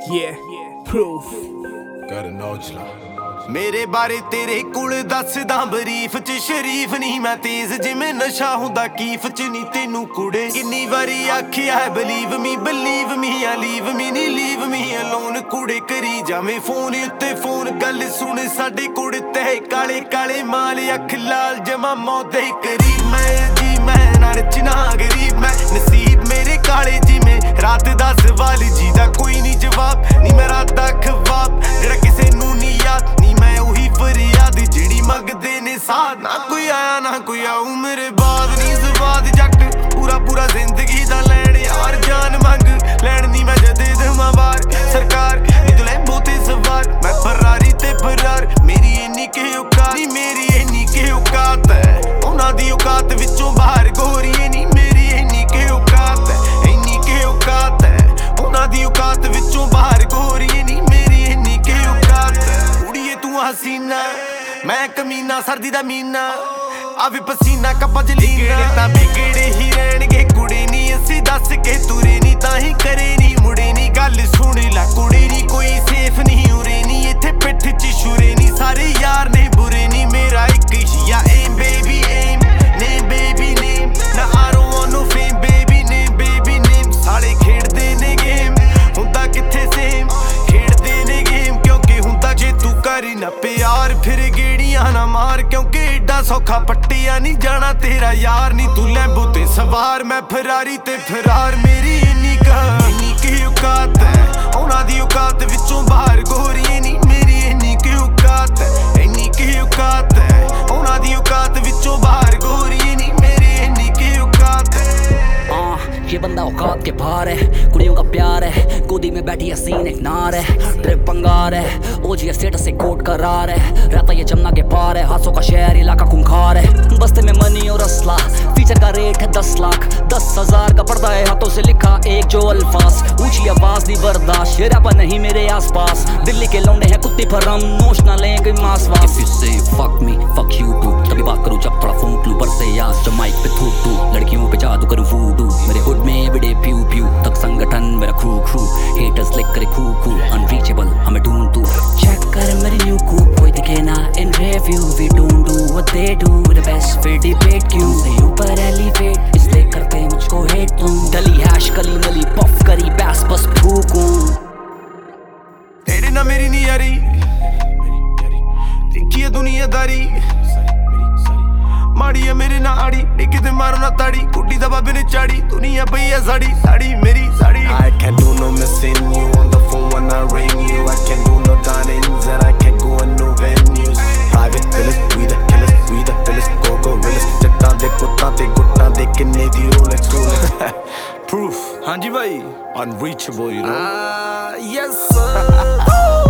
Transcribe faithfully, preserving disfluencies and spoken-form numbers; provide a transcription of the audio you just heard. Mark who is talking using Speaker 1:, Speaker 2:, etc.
Speaker 1: Yeah, proof.
Speaker 2: Got a knowledge now.
Speaker 3: ਮੇਰੇ ਬਾਰੇ ਤੇਰੇ ਕੋਲ ਦੱਸਦਾ ਬਰੀਫ ਚ ਸ਼ਰੀਫ ਨਹੀਂ ਮੈਂ ਤੇਜ਼ ਜਿਵੇਂ ਨਸ਼ਾ ਹੁੰਦਾ ਕੀਫ ਚ ਨਹੀਂ ਤੈਨੂੰ ਕੁੜੇ ਕਿੰਨੀ ਵਾਰੀ ਆਖਿਆ ਬਲੀਵ ਮੀ ਬਲੀਵ ਮੀ ਆ ਲੀਵ ਮੀ ਨਹੀਂ ਲੀਵ ਮੀ ਅਲੋਨ ਕੁੜੇ ਕਰੀ ਜਾਵੇਂ ਫੋਨ ਉੱਤੇ ਫੋਨ ਗੱਲ ਸੁਣ ਸਾਡੇ ਕੁੜ ਤੇ ਕਾਲੇ ਕਾਲੇ ਮਾਲ ਅੱਖ ਲਾਲ ਜਮਾ ਮੌਦੇ ਕਰੀ ਮੈਂ ਜੀ ਮੈਂ ਨਾ ਰਚਨਾ ਗਰੀਬ ਮੈਂ ਨਸੀਬ ਮੇਰੇ ਕਾਲੇ ਜਿਵੇਂ ਰਾਤ ਦਾ ਸਵਾਲ ਜੀ ਦਾ ਕੋਈ ਨਹੀਂ ਜਵਾਬ ਨਹੀਂ ਮੈਂ ਰਾਤ ਦਾ ਖਵਾਬ ਜਿਹੜਾ ਕਿਸੇ ਨੂੰ ਨਹੀਂ ਯਾਦ ਨਹੀਂ ਮੈਂ ਉਹੀ ਫਰਿਆਦ ਜਿਹੜੀ ਮੰਗਦੇ ਨੇ ਸਾਥ ਨਾ ਕੋਈ ਆਇਆ ਨਾ ਕੋਈ ਆਊ ਮੇਰੇ ਬਾਅਦ ਨਹੀਂ ਸਵਾਦ ਜੱਟ ਪੂਰਾ ਪੂਰਾ ਜ਼ਿੰਦਗੀ ਦਾ ਲੈਣ ਯਾਰ ਜਾਨ ਮੰਗ ਲੈਣ ਨਹੀਂ ਮੈਂ ਜਦੇ ਦੇਵਾਂ ਵਾਰ ਸਰਕਾਰ ਨੀ ਤੂੰ ਲੈਂਬੋ ਤੇ ਸਵਾਰ ਮੈਂ ਫਰਾਰੀ ਤੇ ਫਰਾਰ ਮੇਰੀ ਇੰਨੀ ਕਿ ਔਕਾਤ ਨਹੀਂ ਮੇਰੀ ਇੰਨੀ ਕਿ ਔਕਾਤ ਹੈ ਉਹਨਾਂ ਦੀ ਔਕਾਤ ਵਿੱਚੋਂ ਬਾਹਰ ਗੋਰੀਏ ਨਹੀਂ ਮੇਰੀ ਇੰਨੀ ਕਿ ਔਕਾਤ ਹੈ ਇੰਨੀ ਕਿ ਔਕਾਤ ਹੈ ਉਹਨਾਂ ਦੀ ਔਕਾਤ ਵਿੱਚੋਂ ਬਾਹਰ ਗੋਰੀਏ ਨਹੀਂ ਮੇਰੀ ਇੰਨੀ ਕਿ ਔਕਾਤ ਹੈ ਕੁੜੀਏ ਤੂੰ ਹਸੀਨਾ ਮੈਂ ਕਮੀਨਾ ਸਰਦੀ ਦਾ ਮੀਨਾ ਆਵੇ ਪਸੀਨਾ ਕੱਪਾਂ ਚ ਲੀਨਾ ਤਾਂ ਵਿਗੜੇ ਹੀ ਰਹਿਣਗੇ ਕੁੜੀ ਨੀ ਅਸੀਂ ਦੱਸ ਕੇ ਤੁਰੇ ਨੀ ਤਾਂ ਹੀ ਕਰੇ ਨੀ ਮੁੜੇ ਨੀ ਗੱਲ ਸੁਣ ਲੈ ਕੁੜੀ ਨੀ ਕੋਈ ਸੇਫ ਨਹੀਂ ਉਰੇ ਨੀ ਇੱਥੇ ਪਿੱਠ ਚ ਸ਼ੁਰੇ ਨੀ ਸਾਰੇ ਯਾਰ ਨੇ ਬੁਰੇ ਨੀ ਮੇਰਾ ਇੱਕ ਹੀ ਆ ਏਮ ਬੇਬੀ ਏਮ ਨੇਮ ਬੇਬੀ ਨੇਮ ਨਾ I don't want no fame baby name baby name ਸਾਲੇ ਖੇਡਦੇ ਨੇ ਗੇਮ ਹੁੰਦਾ ਕਿੱਥੇ ਸੇਮ ਖੇਡਦੇ ਨੇ ਗੇਮ ਕਿਉਂਕਿ ਹੁੰਦਾ ਜੇ ਤੂੰ ਕਰੀ ਨਾ ਪਿਆਰ ਫਿਰ ਗੇੜੀਆਂ ਨਾ ਮਾਰ ਕਿਉਂਕਿ ਏਡਾ ਸੌਖਾ ਪੱਟਿਆ ਨਹੀਂ ਜਾਣਾ ਤੇਰਾ ਯਾਰ ਨਹੀਂ ਤੂੰ ਲੈਂਬੋ ਤੇ ਸਵਾਰ ਮੈਂ ਫਰਾਰੀ ਤੇ ਫਰਾਰ ਮੇਰੀ ਇੰਨੀ ਕਾ ਇੰਨੀ ਕਿ ਔਕਾਤ ਹੈ ਉਹਨਾਂ ਦੀ ਔਕਾਤ ਵਿੱਚੋਂ ਬਾਹਰ ਗੋਰੀਏ ਨਹੀਂ ਮੇਰੀ ਇੰਨੀ ਕਿ ਔਕਾਤ ਹੈ ਇੰਨੀ ਕਿ ਔਕਾਤ ਹੈ ਉਹਨਾਂ ਦੀ ਔਕਾਤ ਵਿੱਚੋਂ ਬਾਹਰ ਗੋਰੀਏ नहीं मेरी इन्नी की औकात है
Speaker 4: ये बंदा औकात के बाहर है कुड़ियों का प्यार है गोदी में बैठी हसीन एक नार है ट्रिप पंगार है ओजी स्टेटस से कोट करार है रहता ये जमुना के पार है हाथों का शहर इलाका खूंखार है बस्ते में मनी और असला फीचर का रेट है दस लाख दस हजार का पड़ता है हाथों से लिखा एक जो अल्फाज ऊंची आवाज दी बर्दाश्त ये रैपर नहीं मेरे आसपास दिल्ली के लौंडे हैं कुत्ते फरम नोश ना लेंगे मास वास If you say fuck me fuck you too तभी बात करूं जब थोड़ा फोन क्लू बरसे याद जब माइक पे थू थू लड़कियों पे जादू करूं वूडू मेरे हुड में एवरीडे प्यू प्यू तक संगठन मेरा क्रू क्रू हेटर्स लिख करे कू कू अनरीचेबल हमें ढूंढ तू चेक कर मेरी न्यू कूप कोई दिखे ना इन review we don't do what they do with the best फिर डिबेट क्यों से ऊपर एलिवेट इसलिए करते मुझको हेट तुम डली हैश कली नली पफ करी बैस बस फूकूं
Speaker 3: तेरे ना मेरी नहीं यारी देखिए दुनियादारी माड़ी है मेरे ना आड़ी निके ते मारो ना ताड़ी कुटी दा बाबे ने चाड़ी दुनिया पई है साड़ी साड़ी मेरी sari I can't do no missing you on the phone when I ring you I can't do no dinings and I can't go in no venues private villas we the killers we the villas go go realers जट्टां दे पुत्तां ते गुट्टां दे किन्ने दी Rolex Rolex proof हाँ जी भाई unreachable you know ah yes sir